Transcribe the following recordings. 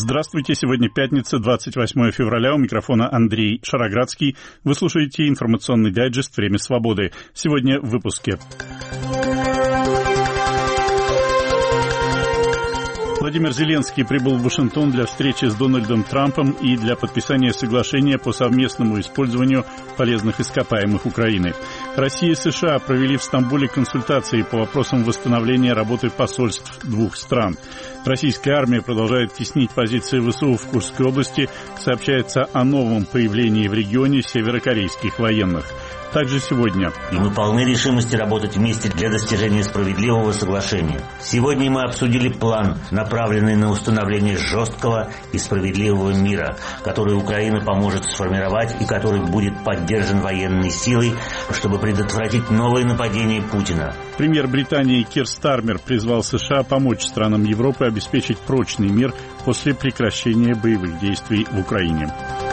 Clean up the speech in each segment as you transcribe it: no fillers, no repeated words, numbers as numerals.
Здравствуйте, сегодня пятница, 28 февраля, у микрофона Андрей Шароградский. Вы слушаете информационный дайджест «Время свободы». Сегодня в выпуске. Владимир Зеленский прибыл в Вашингтон для встречи с Дональдом Трампом и для подписания соглашения по совместному использованию полезных ископаемых Украины. Россия и США провели в Стамбуле консультации по вопросам восстановления работы посольств двух стран. Российская армия продолжает теснить позиции ВСУ в Курской области. Сообщается о новом появлении в регионе северокорейских военных. Также сегодня. И мы полны решимости работать вместе для достижения справедливого соглашения. Сегодня мы обсудили план, направленный на установление жесткого и справедливого мира, который Украина поможет сформировать и который будет поддержан военной силой, чтобы предотвратить новые нападения Путина. Премьер Британии Кир Стармер призвал США помочь странам Европы обеспечить прочный мир после прекращения боевых действий в Украине.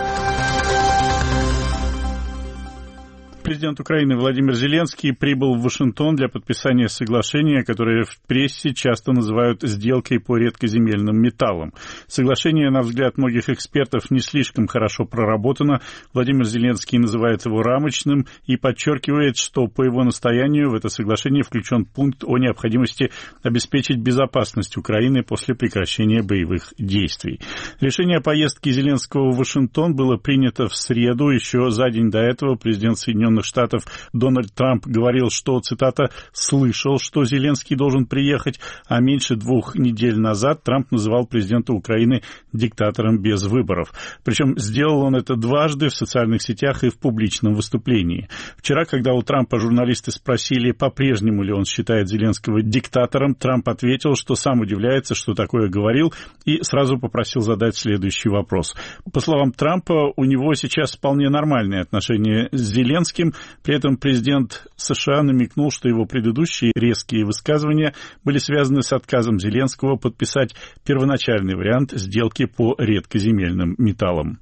Президент Украины Владимир Зеленский прибыл в Вашингтон для подписания соглашения, которое в прессе часто называют сделкой по редкоземельным металлам. Соглашение, на взгляд многих экспертов, не слишком хорошо проработано. Владимир Зеленский называет его рамочным и подчеркивает, что по его настоянию в это соглашение включен пункт о необходимости обеспечить безопасность Украины после прекращения боевых действий. Решение о поездке Зеленского в Вашингтон было принято в среду. Еще за день до этого президент Соединенных Штатов Дональд Трамп говорил, что, цитата, «слышал, что Зеленский должен приехать», а меньше 2 недель назад Трамп называл президента Украины диктатором без выборов. Причем сделал он это дважды в социальных сетях и в публичном выступлении. Вчера, когда у Трампа журналисты спросили, по-прежнему ли он считает Зеленского диктатором, Трамп ответил, что сам удивляется, что такое говорил, и сразу попросил задать следующий вопрос. По словам Трампа, у него сейчас вполне нормальные отношения с Зеленским. При этом президент США намекнул, что его предыдущие резкие высказывания были связаны с отказом Зеленского подписать первоначальный вариант сделки по редкоземельным металлам.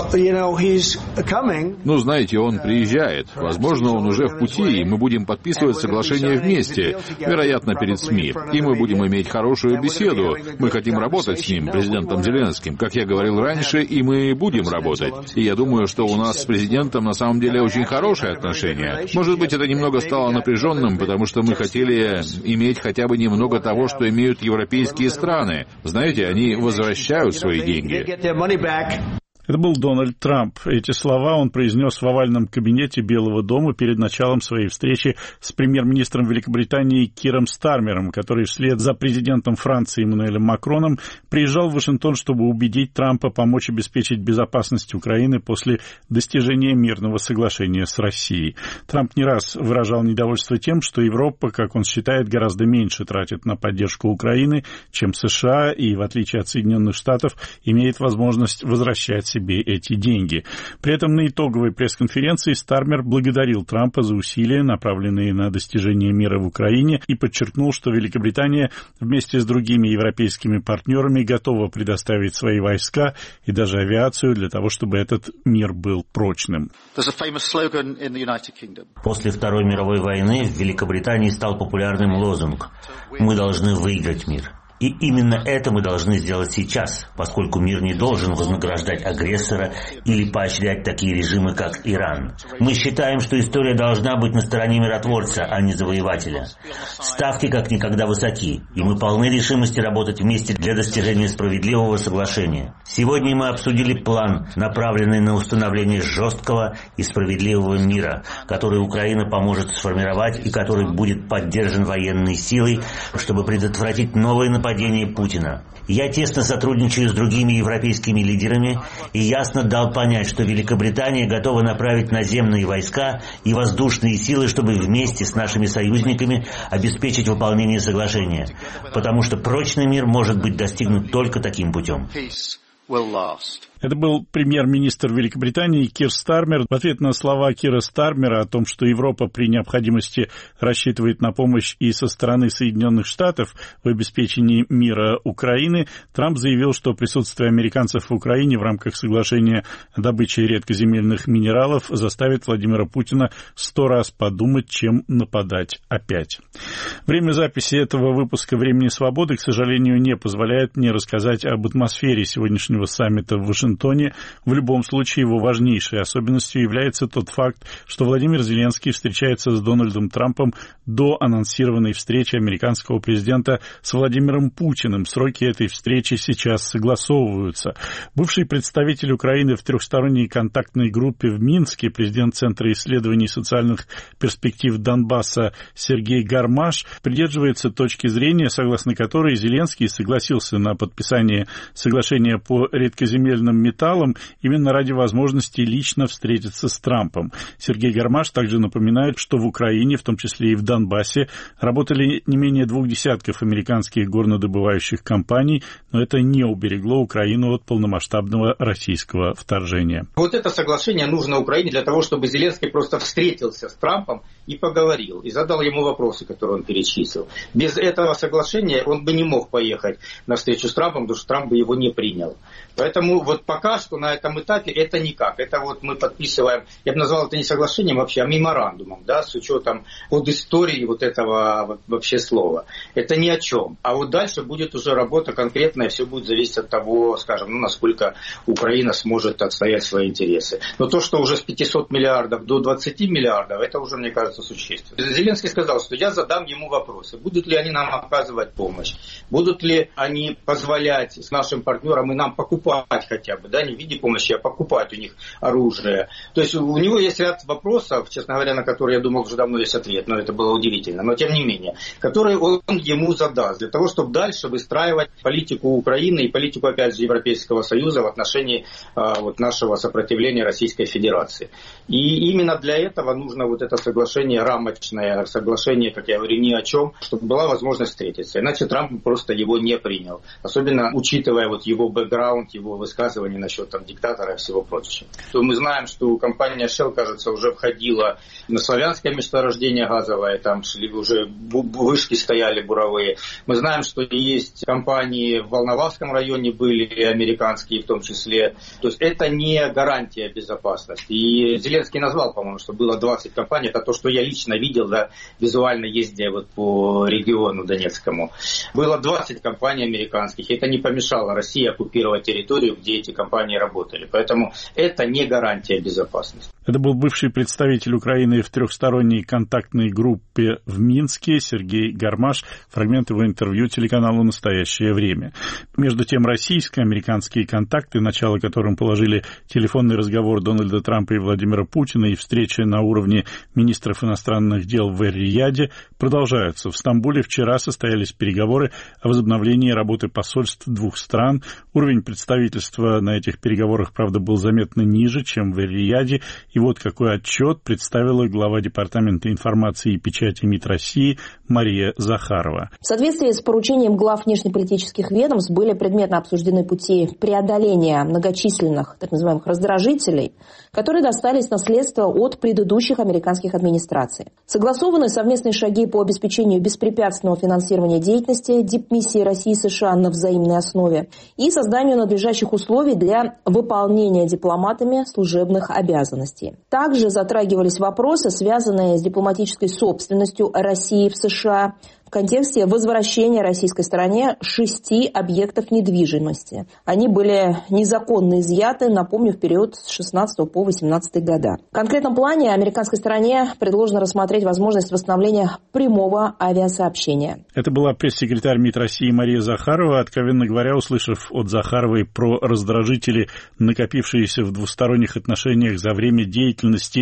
Ну, знаете, он приезжает. Возможно, он уже в пути, и мы будем подписывать соглашение вместе, вероятно, перед СМИ. И мы будем иметь хорошую беседу. Мы хотим работать с ним, президентом Зеленским. Как я говорил раньше, и мы будем работать. И я думаю, что у нас с президентом на самом деле очень хорошие отношения. Может быть, это немного стало напряженным, потому что мы хотели иметь хотя бы немного того, что имеют европейские страны. Знаете, они возвращают свои деньги. Это был Дональд Трамп. Эти слова он произнес в овальном кабинете Белого дома перед началом своей встречи с премьер-министром Великобритании Киром Стармером, который вслед за президентом Франции Эммануэлем Макроном приезжал в Вашингтон, чтобы убедить Трампа помочь обеспечить безопасность Украины после достижения мирного соглашения с Россией. Трамп не раз выражал недовольство тем, что Европа, как он считает, гораздо меньше тратит на поддержку Украины, чем США, и, в отличие от Соединенных Штатов, имеет возможность возвращать себе эти деньги. При этом на итоговой пресс-конференции Стармер благодарил Трампа за усилия, направленные на достижение мира в Украине, и подчеркнул, что Великобритания вместе с другими европейскими партнерами готова предоставить свои войска и даже авиацию для того, чтобы этот мир был прочным. После Второй мировой войны в Великобритании стал популярным лозунг «Мы должны выиграть мир». И именно это мы должны сделать сейчас, поскольку мир не должен вознаграждать агрессора или поощрять такие режимы, как Иран. Мы считаем, что история должна быть на стороне миротворца, а не завоевателя. Ставки как никогда высоки, и мы полны решимости работать вместе для достижения справедливого соглашения. Сегодня мы обсудили план, направленный на установление жесткого и справедливого мира, который Украина поможет сформировать и который будет поддержан военной силой, чтобы предотвратить новые нападения Путина. Я тесно сотрудничаю с другими европейскими лидерами и ясно дал понять, что Великобритания готова направить наземные войска и воздушные силы, чтобы вместе с нашими союзниками обеспечить выполнение соглашения, потому что прочный мир может быть достигнут только таким путем. Это был премьер-министр Великобритании Кир Стармер. В ответ на слова Кира Стармера о том, что Европа при необходимости рассчитывает на помощь и со стороны Соединенных Штатов в обеспечении мира Украины, Трамп заявил, что присутствие американцев в Украине в рамках соглашения о добыче редкоземельных минералов заставит Владимира Путина 100 раз подумать, чем нападать опять. Время записи этого выпуска «Времени свободы», к сожалению, не позволяет мне рассказать об атмосфере сегодняшнего саммита в Вашингтоне. В любом случае, его важнейшей особенностью является тот факт, что Владимир Зеленский встречается с Дональдом Трампом до анонсированной встречи американского президента с Владимиром Путиным. Сроки этой встречи сейчас согласовываются. Бывший представитель Украины в трехсторонней контактной группе в Минске, президент Центра исследований социальных перспектив Донбасса Сергей Гармаш, придерживается точки зрения, согласно которой Зеленский согласился на подписание соглашения по редкоземельным металлам именно ради возможности лично встретиться с Трампом. Сергей Гармаш также напоминает, что в Украине, в том числе и в Донбассе, работали не менее 2 десятков американских горнодобывающих компаний, но это не уберегло Украину от полномасштабного российского вторжения. Вот это соглашение нужно Украине для того, чтобы Зеленский просто встретился с Трампом и поговорил, и задал ему вопросы, которые он перечислил. Без этого соглашения он бы не мог поехать на встречу с Трампом, потому что Трамп бы его не принял. Поэтому вот пока что на этом этапе это никак. Это вот мы подписываем, я бы назвал это не соглашением вообще, а меморандумом, да, с учетом под истории вот этого вообще слова. Это ни о чем. А вот дальше будет уже работа конкретная, все будет зависеть от того, скажем, насколько Украина сможет отстоять свои интересы. Но то, что уже с 500 миллиардов до 20 миллиардов, это уже, мне кажется, существенно. Зеленский сказал, что я задам ему вопросы. Будут ли они нам оказывать помощь? Будут ли они позволять с нашим партнерам и нам покупать хотя бы, да, не в виде помощи, а покупать у них оружие. То есть у него есть ряд вопросов, честно говоря, на которые я думал, уже давно есть ответ, но это было удивительно, но тем не менее, которые он ему задаст, для того, чтобы дальше выстраивать политику Украины и политику, опять же, Европейского Союза в отношении вот нашего сопротивления Российской Федерации. И именно для этого нужно вот это соглашение, рамочное соглашение, как я говорю, ни о чем, чтобы была возможность встретиться. Иначе Трамп просто его не принял. Особенно учитывая вот его бэкграунд, его высказывания насчет там диктатора и всего прочего. То мы знаем, что компания Shell, кажется, уже входила на славянское месторождение газовое, там шли уже вышки стояли буровые. Мы знаем, что есть компании в Волновахском районе были американские в том числе. То есть это не гарантия безопасности. И Зеленский назвал, по-моему, что было 20 компаний. Это то, что я лично видел, да, визуально ездя вот по региону Донецкому. Было 20 компаний американских. И это не помешало России оккупировать территорию, где эти компании работали. Поэтому это не гарантия безопасности. Это был бывший представитель Украины в трехсторонней контактной группе в Минске Сергей Гармаш. Фрагмент его интервью телеканалу «Настоящее время». Между тем, российско-американские контакты, начало которым положили телефонный разговор Дональда Трампа и Владимира Путина и встреча на уровне министров иностранных дел в Эр-Рияде, продолжаются. В Стамбуле вчера состоялись переговоры о возобновлении работы посольств двух стран. Уровень представительства на этих переговорах, правда, был заметно ниже, чем в Эр-Рияде. И вот какой отчет представила глава Департамента информации и печати МИД России Мария Захарова. В соответствии с поручением глав внешнеполитических ведомств были предметно обсуждены пути преодоления многочисленных так называемых раздражителей, которые достались наследство от предыдущих американских администраций. Согласованы совместные шаги по обеспечению беспрепятственного финансирования деятельности дипмиссии России и США на взаимной основе и созданию надлежащих условий для выполнения дипломатами служебных обязанностей. Также затрагивались вопросы, связанные с дипломатической собственностью России в США, в контексте возвращения российской стороне 6 объектов недвижимости. Они были незаконно изъяты, напомню, в период с 16 по 18 года. В конкретном плане американской стороне предложено рассмотреть возможность восстановления прямого авиасообщения. Это была пресс-секретарь МИД России Мария Захарова. Откровенно говоря, услышав от Захаровой про раздражители, накопившиеся в двусторонних отношениях за время деятельности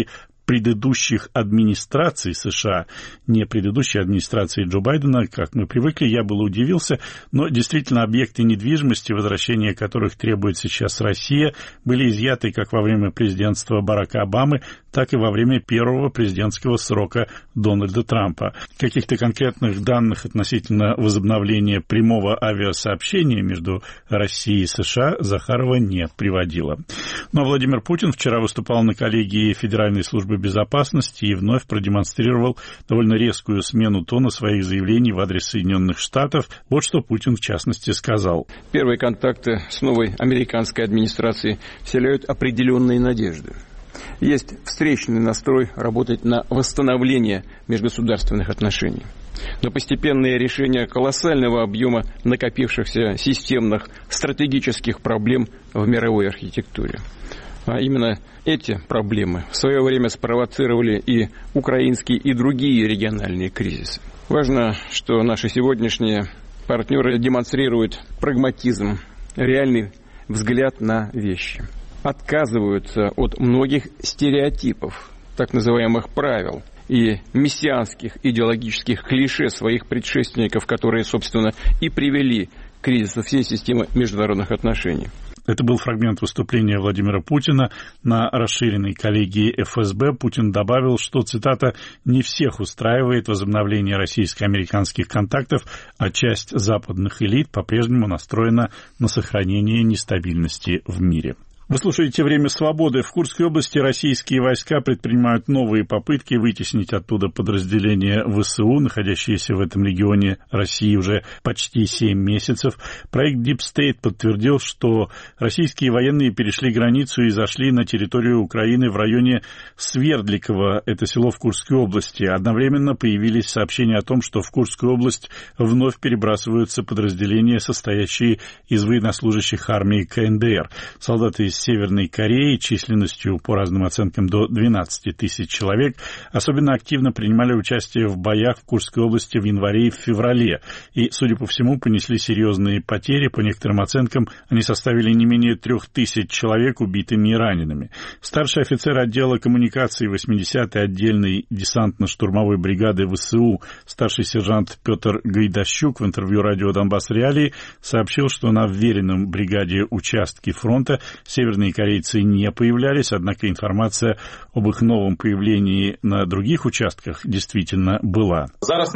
предыдущих администраций США, не предыдущей администрации Джо Байдена, как мы привыкли, я было удивился, но действительно объекты недвижимости, возвращение которых требует сейчас Россия, были изъяты как во время президентства Барака Обамы, так и во время первого президентского срока Дональда Трампа. Каких-то конкретных данных относительно возобновления прямого авиасообщения между Россией и США Захарова не приводила. Но Владимир Путин вчера выступал на коллегии Федеральной службы безопасности и вновь продемонстрировал довольно резкую смену тона своих заявлений в адрес Соединенных Штатов. Вот что Путин в частности сказал. Первые контакты с новой американской администрацией вселяют определенные надежды. Есть встречный настрой работать на восстановление межгосударственных отношений. Но постепенное решение колоссального объема накопившихся системных стратегических проблем в мировой архитектуре. А именно эти проблемы в свое время спровоцировали и украинские, и другие региональные кризисы. Важно, что наши сегодняшние партнеры демонстрируют прагматизм, реальный взгляд на вещи. Отказываются от многих стереотипов, так называемых правил и мессианских идеологических клише своих предшественников, которые, собственно, и привели к кризису всей системы международных отношений. Это был фрагмент выступления Владимира Путина на расширенной коллегии ФСБ. Путин добавил, что, цитата, «не всех устраивает возобновление российско-американских контактов, а часть западных элит по-прежнему настроена на сохранение нестабильности в мире». Вы слушаете «Время свободы». В Курской области российские войска предпринимают новые попытки вытеснить оттуда подразделения ВСУ, находящиеся в этом регионе России уже почти 7 месяцев. Проект Deep State подтвердил, что российские военные перешли границу и зашли на территорию Украины в районе Свердликова, это село в Курской области. Одновременно появились сообщения о том, что в Курскую область вновь перебрасываются подразделения, состоящие из военнослужащих армии КНДР. Солдаты из Северной Кореи численностью, по разным оценкам, до 12 тысяч человек, особенно активно принимали участие в боях в Курской области в январе и в феврале. И, судя по всему, понесли серьезные потери. По некоторым оценкам, они составили не менее 3000 человек убитыми и ранеными. Старший офицер отдела коммуникаций 80-й отдельной десантно-штурмовой бригады ВСУ, старший сержант Петр Гайдащук в интервью радио «Донбасс Реалии» сообщил, что на вверенном бригаде участке фронта северные корейцы не появлялись, однако информация об их новом появлении на других участках действительно была.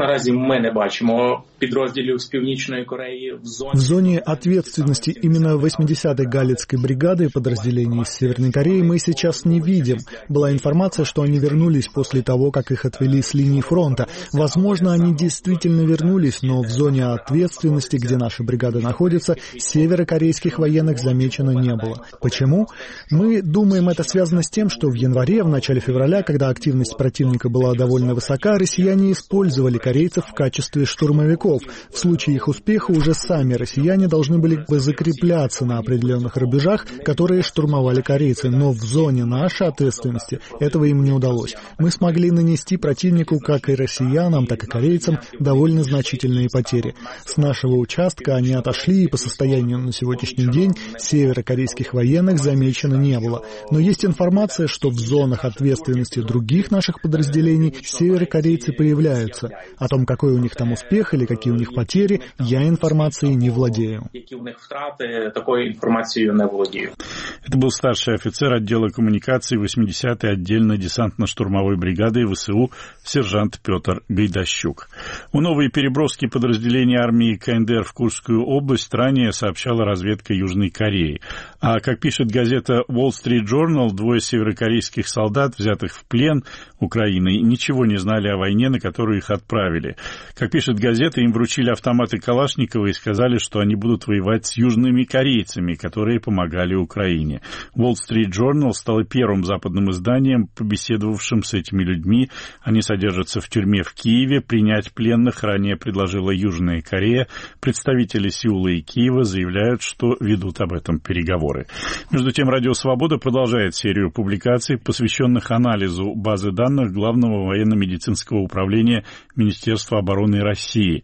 В зоне ответственности именно 80-й Галицкой бригады подразделений из Северной Кореи мы сейчас не видим. Была информация, что они вернулись после того, как их отвели с линии фронта. Возможно, они действительно вернулись, но в зоне ответственности, где наша бригада находится, северокорейских военных замечено не было. Почему? Мы думаем, это связано с тем, что в январе, в начале февраля, когда активность противника была довольно высока, россияне использовали корейцев в качестве штурмовиков. В случае их успеха уже сами россияне должны были бы закрепляться на определенных рубежах, которые штурмовали корейцы. Но в зоне нашей ответственности этого им не удалось. Мы смогли нанести противнику, как и россиянам, так и корейцам, довольно значительные потери. С нашего участка они отошли, и по состоянию на сегодняшний день северокорейских военных замечено не было. Но есть информация, что в зонах ответственности других наших подразделений северокорейцы появляются. О том, какой у них там успех или какие у них потери, я информацией не владею. Это был старший офицер отдела коммуникаций 80-й отдельной десантно-штурмовой бригады ВСУ сержант Петр Гайдащук. О новой переброске подразделений армии КНДР в Курскую область ранее сообщала разведка Южной Кореи. А, как пишет газета Wall Street Journal, 2 северокорейских солдат, взятых в плен Украиной, ничего не знали о войне, на которую их отправили. Как пишет газета, им вручили автоматы Калашникова и сказали, что они будут воевать с южными корейцами, которые помогали Украине. Wall Street Journal стало первым западным изданием, побеседовавшим с этими людьми. Они содержатся в тюрьме в Киеве. Принять пленных ранее предложила Южная Корея. Представители Сеула и Киева заявляют, что ведут об этом переговоры. Между тем, Радио Свобода продолжает серию публикаций, посвященных анализу базы данных Главного военно-медицинского управления Министерства обороны России.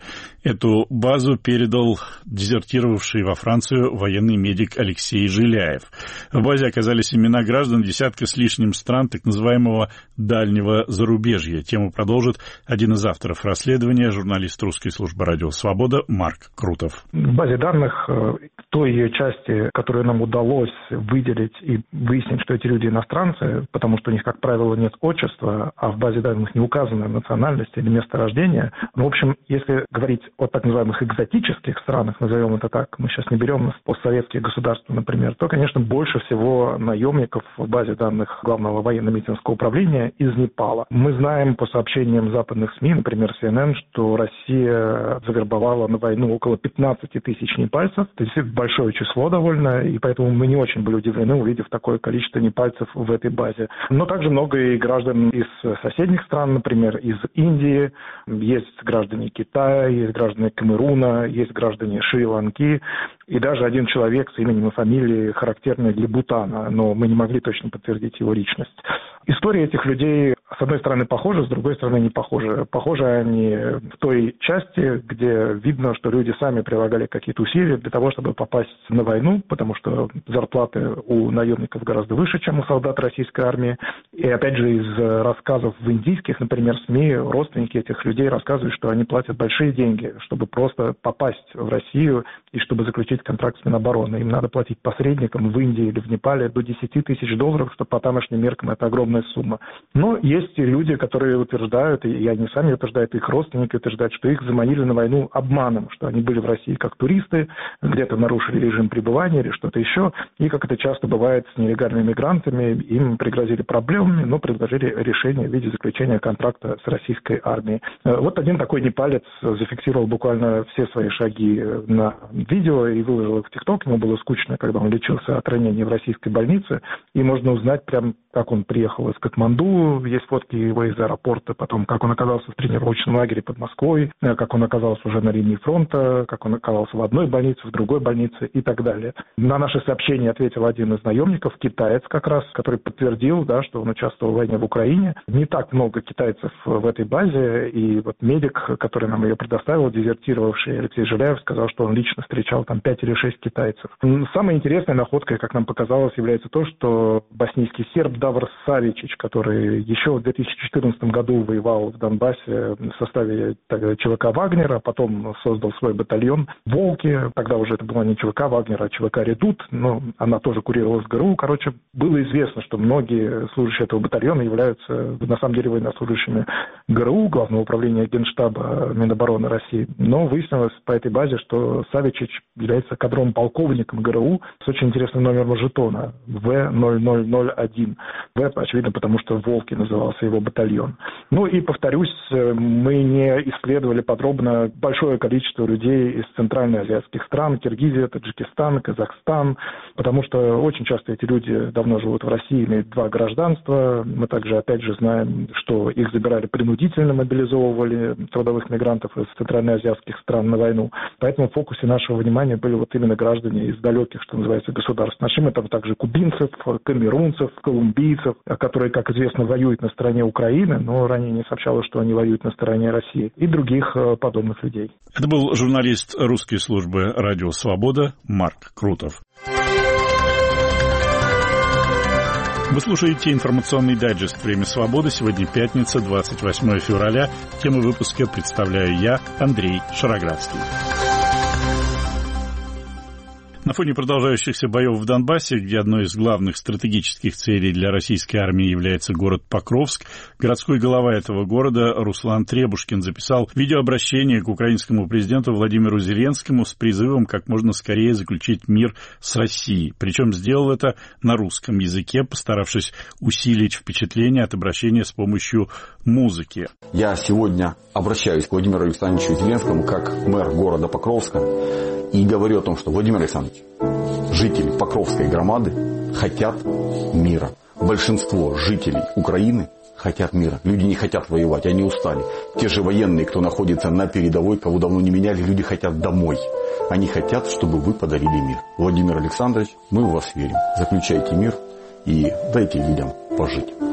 Эту базу передал дезертировавший во Францию военный медик Алексей Жиляев. В базе оказались имена граждан десятка с лишним стран так называемого дальнего зарубежья. Тему продолжит один из авторов расследования, журналист русской службы «Радио Свобода» Марк Крутов. В базе данных, той ее части, которую нам удалось выделить и выяснить, что эти люди иностранцы, потому что у них, как правило, нет отчества, а в базе данных не указана национальность или место рождения. В общем, если говорить о так называемых экзотических странах, назовем это так, мы сейчас не берем постсоветские государства, например, то, конечно, больше всего наемников в базе данных Главного военно-медицинского управления из Непала. Мы знаем по сообщениям западных СМИ, например, CNN, что Россия завербовала на войну около 15 тысяч непальцев, то есть большое число довольно, и поэтому мы не очень были удивлены, увидев такое количество непальцев в этой базе. Но также много и граждан из соседних стран, например, из Индии, есть граждане Китая, есть граждане Камеруна, есть граждане Шри-Ланки, и даже один человек с именем и фамилией, характерный для Бутана, но мы не могли точно подтвердить его личность. История этих людей, с одной стороны, похожа, с другой стороны, не похожа. Похожи они в той части, где видно, что люди сами прилагали какие-то усилия для того, чтобы попасть на войну, потому что зарплаты у наемников гораздо выше, чем у солдат российской армии. И опять же, из рассказов в индийских, например, СМИ, родственники этих людей рассказывают, что они платят большие деньги, чтобы просто попасть в Россию и чтобы заключить контракт с Минобороны. Им надо платить посредникам в Индии или в Непале до $10 тысяч, что по тамошним меркам это огромная сумма. Но есть и люди, которые утверждают, и они сами утверждают, их родственники утверждают, что их заманили на войну обманом, что они были в России как туристы, где-то нарушили режим пребывания или что-то еще, и, как это часто бывает с нелегальными мигрантами, им пригрозили проблемами, но предложили решение в виде заключения контракта с российской армией. Вот один такой непалец зафиксировал буквально все свои шаги на видео и выложил их в ТикТок. Ему было скучно, когда он лечился от ранения в российской больнице, и можно узнать прям, как он приехал из Катманду, есть фотки его из аэропорта, потом, как он оказался в тренировочном лагере под Москвой, как он оказался уже на линии фронта, как он оказался в одной больнице, в другой больнице и так далее. На наше сообщение ответил один из наемников, китаец как раз, который подтвердил, да, что он участвовал в войне в Украине. Не так много китайцев в этой базе, и вот медик, который нам ее предоставил, дезертировавший Алексей Жиляев, сказал, что он лично встречал там 5 или 6 китайцев. Самой интересной находкой, как нам показалось, является то, что боснийский серб Давор Савичич, который еще в 2014 году воевал в Донбассе в составе ЧВК «Вагнера», потом создал свой батальон «Волки». Тогда уже это была не ЧВК «Вагнера», а ЧВК «Редут», но она тоже курировалась ГРУ. Короче, было известно, что многие служащие этого батальона являются на самом деле военнослужащими ГРУ, Главного управления Генштаба Минобороны России. Но выяснилось по этой базе, что Савичич является кадровым полковником ГРУ с очень интересным номером жетона В0001. В, очевидно, потому что «Волки» назывался его батальон. Ну и, повторюсь, мы не исследовали подробно большое количество людей из центральноазиатских стран, Киргизия, Таджикистан, Казахстан, потому что очень часто эти люди давно живут в России, имеют 2 гражданства. Мы также, опять же, знаем, что их забирали принудительно, мобилизовывали трудовых мигрантов из центральноазиатских стран на войну. Поэтому в фокусе нашего внимания были вот именно граждане из далеких, что называется, государств. Нашли там также кубинцев, камерунцев, колумбийцев, которые, как известно, воюют на стороне Украины, но ранее не сообщалось, что они воюют на стороне России, и других подобных людей. Это был журналист русской службы «Радио Свобода» Марк Крутов. Вы слушаете информационный дайджест «Время свободы». Сегодня пятница, 28 февраля. Тему выпуска представляю я, Андрей Шароградский. На фоне продолжающихся боев в Донбассе, где одной из главных стратегических целей для российской армии является город Покровск, городской глава этого города Руслан Требушкин записал видеообращение к украинскому президенту Владимиру Зеленскому с призывом как можно скорее заключить мир с Россией. Причем сделал это на русском языке, постаравшись усилить впечатление от обращения с помощью музыки. Я сегодня обращаюсь к Владимиру Александровичу Зеленскому как мэр города Покровска и говорю о том, что, Владимир Александрович, жители Покровской громады хотят мира. Большинство жителей Украины хотят мира. Люди не хотят воевать, они устали. Те же военные, кто находится на передовой, кого давно не меняли, люди хотят домой. Они хотят, чтобы вы подарили мир. Владимир Александрович, мы в вас верим. Заключайте мир и дайте людям пожить.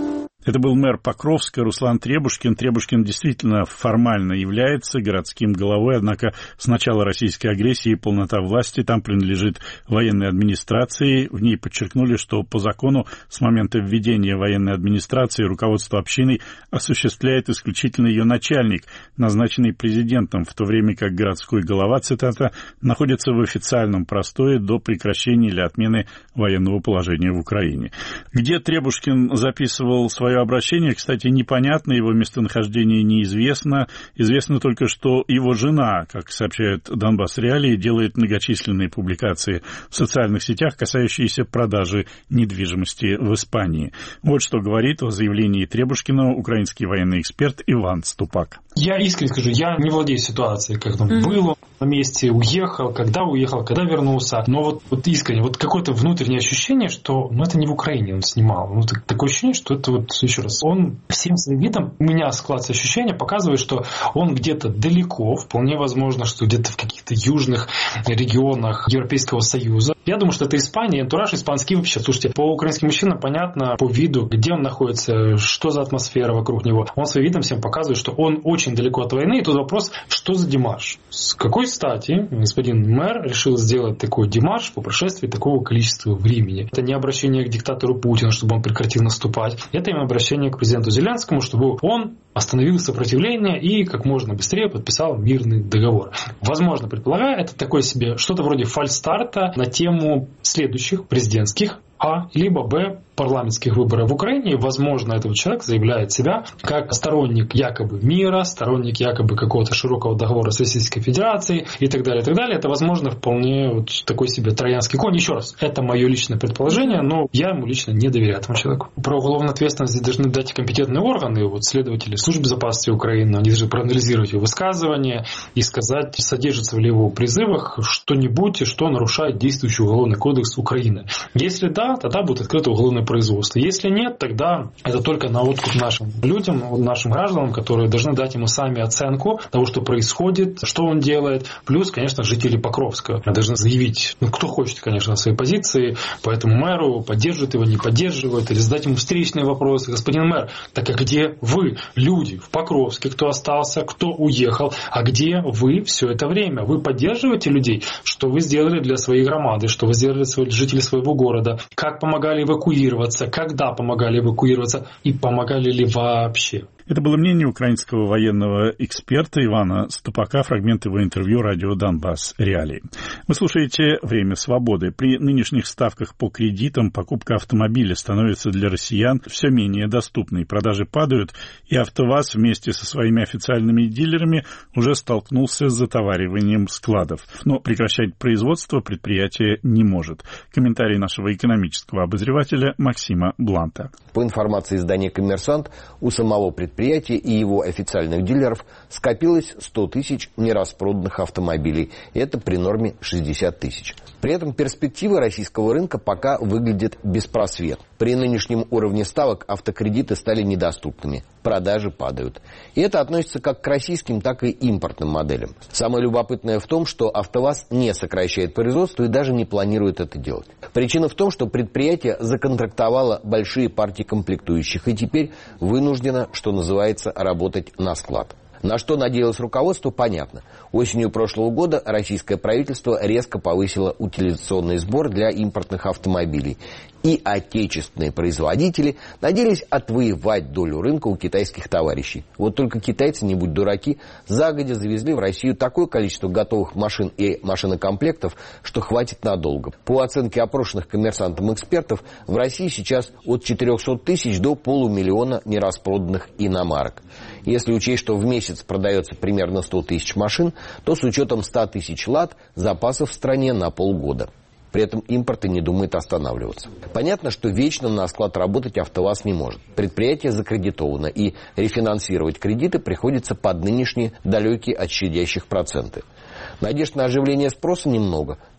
Это был мэр Покровска Руслан Требушкин. Требушкин действительно формально является городским головой, однако с начала российской агрессии полнота власти там принадлежит военной администрации. В ней подчеркнули, что по закону с момента введения военной администрации руководство общиной осуществляет исключительно ее начальник, назначенный президентом, в то время как городской голова, цитата, находится в официальном простое до прекращения или отмены военного положения в Украине. Где Требушкин записывал свое обращение, кстати, непонятно, его местонахождение неизвестно. Известно только, что его жена, как сообщают Донбасс Реалии, делает многочисленные публикации в социальных сетях, касающиеся продажи недвижимости в Испании. Вот что говорит о заявлении Требушкина украинский военный эксперт Иван Ступак. Я искренне скажу, я не владею ситуацией, как там было на месте, уехал, когда вернулся. Но вот искренне, вот какое-то внутреннее ощущение, что это не в Украине он снимал. Такое ощущение, что это еще раз, он всем своим видом, у меня складывается ощущение, показывает, что он где-то далеко, вполне возможно, что где-то в каких-то южных регионах Европейского Союза. Я думаю, что это Испания, антураж испанский вообще. Слушайте, по украинским мужчинам понятно, по виду, где он находится, что за атмосфера вокруг него. Он своим видом всем показывает, что он очень далеко от войны. И тут вопрос, что за демарш? С какой стати господин мэр решил сделать такой демарш по прошествии такого количества времени? Это не обращение к диктатору Путину, чтобы он прекратил наступать. Это именно обращение к президенту Зеленскому, чтобы он остановил сопротивление и как можно быстрее подписал мирный договор. Возможно, предполагаю, это такое себе что-то вроде фальстарта на тему следующих президентских, либо парламентских выборов в Украине. Возможно, этот человек заявляет себя как сторонник якобы мира, сторонник якобы какого-то широкого договора с Российской Федерацией и так далее, и так далее. Это, возможно, вполне такой себе троянский конь. Еще раз, это мое личное предположение, но я ему лично не доверяю, этому человеку. Про уголовную ответственность должны дать компетентные органы, следователи службы безопасности Украины, они должны проанализировать его высказывания и сказать, содержится ли в его призывах что-нибудь, что нарушает действующий уголовный кодекс Украины. Если да, тогда будет открыто уголовное производства. Если нет, тогда это только на откуп нашим людям, нашим гражданам, которые должны дать ему сами оценку того, что происходит, что он делает. Плюс, конечно, жители Покровска должны заявить, кто хочет, конечно, свои позиции по этому мэру, поддерживает его, не поддерживает, или задать ему встречные вопросы. Господин мэр, так а где вы, люди в Покровске, кто остался, кто уехал, а где вы все это время? Вы поддерживаете людей? Что вы сделали для своей громады? Что вы сделали для жителей своего города? Как помогали эвакуироваться? Когда помогали эвакуироваться и помогали ли вообще? Это было мнение украинского военного эксперта Ивана Ступака, фрагмент его интервью радио «Донбасс Реалии». Вы слушаете «Время свободы». При нынешних ставках по кредитам покупка автомобиля становится для россиян все менее доступной. Продажи падают, и АвтоВАЗ вместе со своими официальными дилерами уже столкнулся с затовариванием складов. Но прекращать производство предприятие не может. Комментарий нашего экономического обозревателя Максима Бланта. По информации издания «Коммерсант», у самого предприятия и его официальных дилеров скопилось 100 тысяч нераспроданных автомобилей. Это при норме 60 тысяч. При этом перспективы российского рынка пока выглядят беспросветно. При нынешнем уровне ставок автокредиты стали недоступными. Продажи падают. И это относится как к российским, так и импортным моделям. Самое любопытное в том, что АвтоВАЗ не сокращает производство и даже не планирует это делать. Причина в том, что предприятие законтрактовало большие партии комплектующих и теперь вынуждено, что называется, работать на склад. На что надеялось руководство, понятно. Осенью прошлого года российское правительство резко повысило утилизационный сбор для импортных автомобилей. И отечественные производители надеялись отвоевать долю рынка у китайских товарищей. Вот только китайцы, не будь дураки, загодя завезли в Россию такое количество готовых машин и машинокомплектов, что хватит надолго. По оценке опрошенных «Коммерсантом» экспертов, в России сейчас от 400 тысяч до полумиллиона нераспроданных иномарок. Если учесть, что в месяц продается примерно 100 тысяч машин, то с учетом 100 тысяч лат запасов в стране на полгода. При этом импорт и не думает останавливаться. Понятно, что вечно на склад работать АвтоВАЗ не может. Предприятие закредитовано, и рефинансировать кредиты приходится под нынешние далекие от щадящих проценты. Надежд на оживление спроса немного.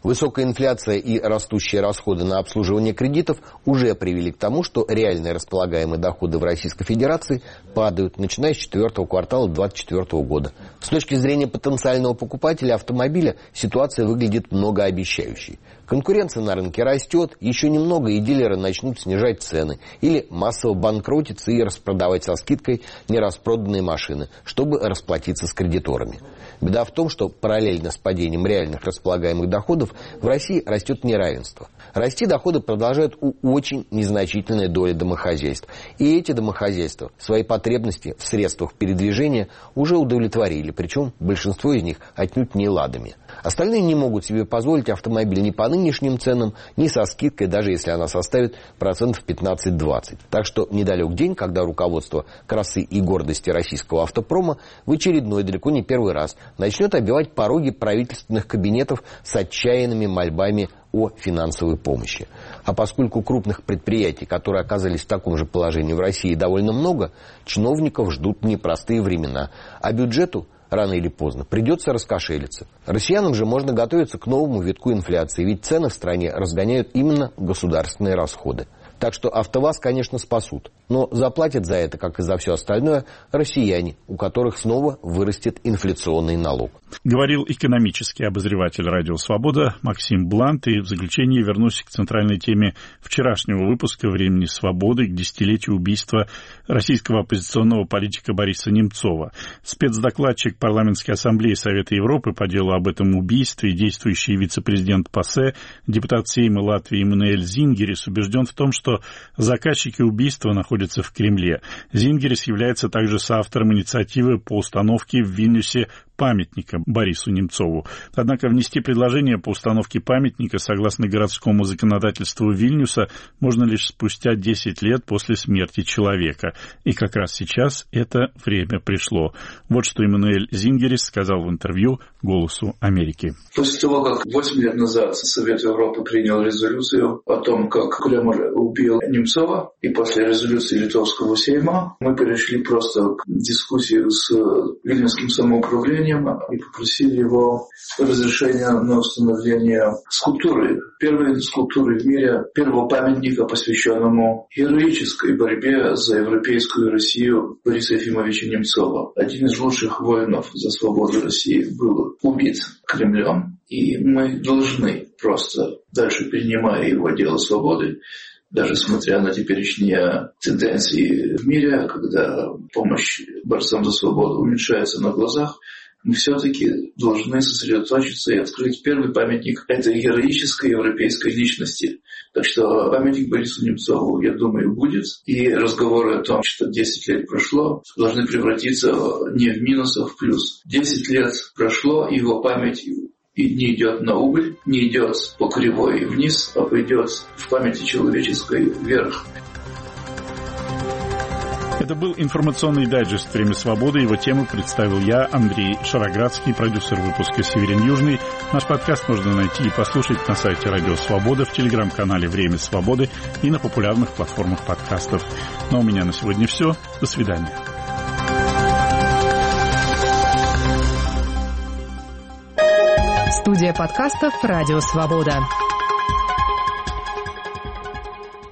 Высокая инфляция и растущие расходы на обслуживание кредитов уже привели к тому, что реальные располагаемые доходы в Российской Федерации падают, начиная с 4-го квартала 2024 года. С точки зрения потенциального покупателя автомобиля ситуация выглядит многообещающей. Конкуренция на рынке растет, еще немного и дилеры начнут снижать цены или массово банкротиться и распродавать со скидкой нераспроданные машины, чтобы расплатиться с кредиторами. Беда в том, что параллельно с падением реальных располагаемых доходов в России растет неравенство. Расти доходы продолжают у очень незначительной доли домохозяйств. И эти домохозяйства свои потребности в средствах передвижения уже удовлетворили, причем большинство из них отнюдь не ладами. Остальные не могут себе позволить автомобиль ни по нынешним ценам, ни со скидкой, даже если она составит 15-20%. Так что недалек день, когда руководство красы и гордости российского автопрома в очередной, далеко не первый раз, начнет оббивать пороги правительственных кабинетов с отчаянными мольбами о финансовой помощи. А поскольку крупных предприятий, которые оказались в таком же положении в России, довольно много, чиновников ждут непростые времена, а бюджету рано или поздно придется раскошелиться. Россиянам же можно готовиться к новому витку инфляции, ведь цены в стране разгоняют именно государственные расходы. Так что АвтоВАЗ, конечно, спасут. Но заплатят за это, как и за все остальное, россияне, у которых снова вырастет инфляционный налог. Говорил экономический обозреватель «Радио Свобода» Максим Блант. И в заключение вернусь к центральной теме вчерашнего выпуска «Времени свободы», к десятилетию убийства российского оппозиционного политика Бориса Немцова. Спецдокладчик Парламентской ассамблеи Совета Европы по делу об этом убийстве, действующий вице-президент ПАСЕ, депутат Сейма Латвии Эммануэль Зингерис убежден в том, что заказчики убийства находятся в Кремле. Зингерис является также соавтором инициативы по установке в Вильнюсе памятника Борису Немцову. Однако внести предложение по установке памятника, согласно городскому законодательству Вильнюса, можно лишь спустя 10 лет после смерти человека. И как раз сейчас это время пришло. Вот что Эммануэль Зингерис сказал в интервью «Голосу Америки». После того, как 8 лет назад Совет Европы принял резолюцию о том, как Кремль убил Немцова, и после резолюции Литовского Сейма мы перешли просто к дискуссии с Вильнюсским самоуправлением и попросили его разрешения на установление скульптуры, первой скульптуры в мире, первого памятника, посвященному героической борьбе за европейскую Россию Бориса Ефимовича Немцова. Один из лучших воинов за свободу России был убит Кремлем, и мы должны просто, дальше принимая его дело свободы, даже смотря на теперешние тенденции в мире, когда помощь борцам за свободу уменьшается на глазах, мы все-таки должны сосредоточиться и открыть первый памятник этой героической европейской личности. Так что памятник Борису Немцову, я думаю, будет. И разговоры о том, что 10 лет прошло, должны превратиться не в минус, а в плюс. 10 лет прошло, и его память и не идет на убыль, не идет по кривой вниз, а пойдет в памяти человеческой вверх. Это был информационный дайджест «Время свободы». Его тему представил я, Андрей Шароградский, продюсер выпуска «Северин Южный». Наш подкаст можно найти и послушать на сайте «Радио Свобода», в телеграм-канале «Время свободы» и на популярных платформах подкастов. Ну а у меня на сегодня все. До свидания. Студия подкастов «Радио Свобода».